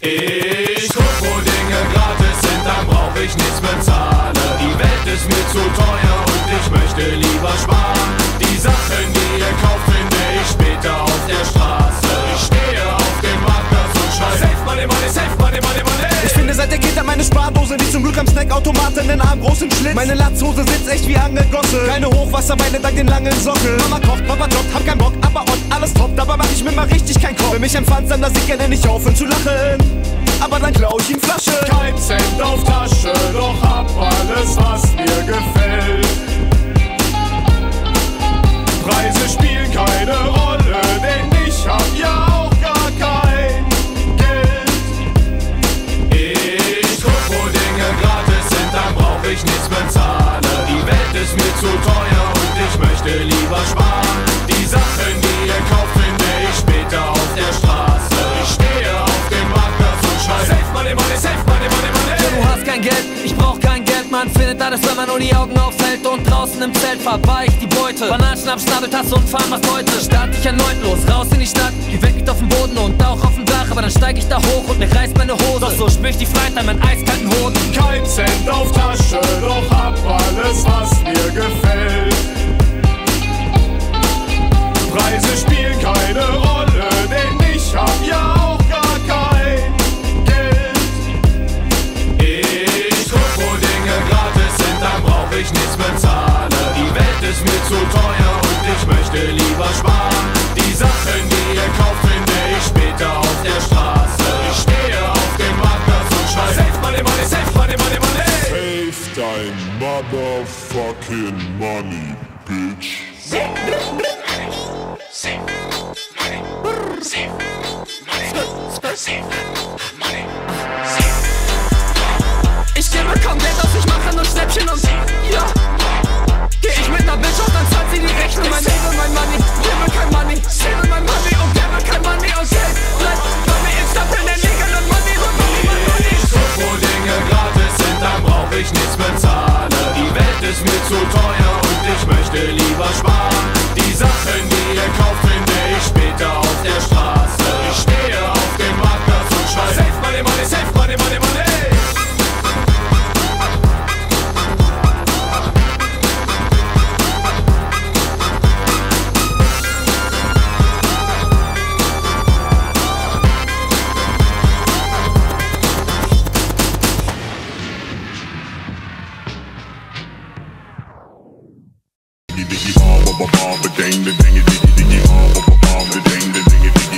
Ich guck, wo Dinge gratis sind, dann brauch ich nichts bezahlen. Die Welt ist mir zu teuer und ich möchte lieber sparen. Die Sachen, die ihr kauft, finde ich später auf der Straße. Ich stehe auf dem Marktplatz und schrei: Safe Money, Money, Safe Money, Money, Money. Ich finde seit der Kindheit meine Spardose, die zum Glück am Snackautomaten in den Arm großen Schlitz. Meine Latzhose sitzt echt wie angegossen, keine Hochwasserbeine dank den langen Socken. Mama kocht, Papa jobbt, hab keinen Bock, aber on, alles top. Dabei mach ich mir mal richtig keinen Kopf. Wenn mich empfand, dann lass ich gerne nicht aufhören zu lachen, aber dann klau ich ihm Flasche. Kein Cent auf Tasche, doch hab alles, was mir gefällt. Preise spielen keine Rolle, denn ich hab ja auch gar kein Geld. Ich guck, wo Dinge gratis sind, dann brauch ich nichts bezahlen. Die Welt ist mir zu teuer und ich möchte lieber sparen. Die Sachen, die ihr kauft, finde ich später auf der Straße. Ich stehe auf dem Marktplatz und schrei: Safe Money, Money, Safe Money, Money, Money. Ja, du hast kein Geld, ich brauch kein Geld. Man findet alles, wenn man nur die Augen aufhält. Und draußen im Zelt verbar ich die Beute. Bananenschnaps, Schnabeltasse und fahren was heute. Start ich erneut los, raus in die Stadt. Die Welt liegt auf dem Boden und auch auf dem Dach. Aber dann steig ich da hoch und mir reißt meine Hose. Doch so spür ich die Freiheit an meinen eiskalten Hoden. Kein Cent auf Tasche, doch hab alles, was mir gefällt. Preise spielen keine Rolle, denn ich hab ja auch gar kein Geld. Ich guck, wo Dinge gratis sind, dann brauch ich nichts bezahlen. Die Welt ist mir zu teuer und ich möchte lieber sparen. Die Sachen, die ihr kauft, finde ich später auf der Straße. Ich stehe auf dem Marktplatz und schrei: Safe Money, Money, Safe Money, Money, Money. Save dein motherfucking money, bitch. Save money, save money, save money, save money, save. Ich gebe kaum Geld aus, ich mache nur Schnäppchen und ja. Geh ich mit ner Bitch auf, dann zahlt sie die Rechnung. Mein Save mein Money, gebe kein Money. Save mein Money und gebe kein Money. Und Geld bleibt Money in Stapeln der Nägel und Money, Money, Money. Ich guck, wo Dinge gratis sind, dann brauch ich nichts bezahlen. Die Welt ist mir zu teuer und ich möchte lieber sparen. Die Sachen, die ihr kauft, finde ich später auf der Straße. Ich stehe auf dem Marktplatz und schrei: Safe Money, Money, Safe Money, Money, Money. Diggy, diggy, bomb, bomb, bomb, ding, ding, ding, diggy, diggy, bomb, bomb, bomb, ding, ding, ding, diggy.